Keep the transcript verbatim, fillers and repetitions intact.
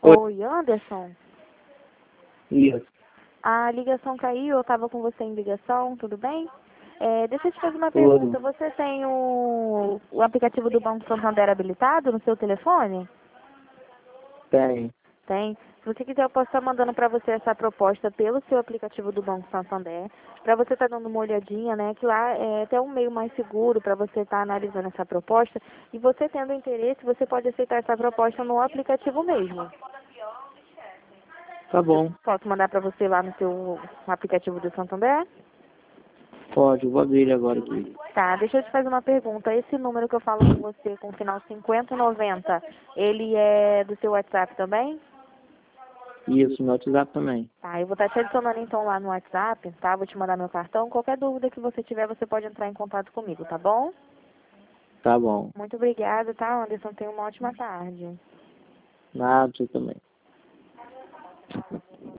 Oi, Anderson? Isso. A ligação caiu, eu estava com você em ligação, tudo bem? É, deixa eu te fazer uma Tudo. pergunta. Você tem o, o aplicativo do Banco Santander habilitado no seu telefone? Tem. Tem. Se você quiser, eu posso estar mandando para você essa proposta pelo seu aplicativo do Banco Santander, para você estar dando uma olhadinha, né? Que lá é até um meio mais seguro para você estar analisando essa proposta. E você tendo interesse, você pode aceitar essa proposta no aplicativo mesmo. Tá bom. Posso mandar para você lá no seu aplicativo do Santander? Pode, eu vou abrir ele agora aqui. Tá, deixa eu te fazer uma pergunta. Esse número que eu falo com você com o final cinquenta e noventa, ele é do seu WhatsApp também? Isso, meu WhatsApp também. Tá, eu vou estar te adicionando então lá no WhatsApp, tá? Vou te mandar meu cartão. Qualquer dúvida que você tiver, você pode entrar em contato comigo, tá bom? Tá bom. Muito obrigada, tá, Anderson? Tenha uma ótima tarde. Nada, você também.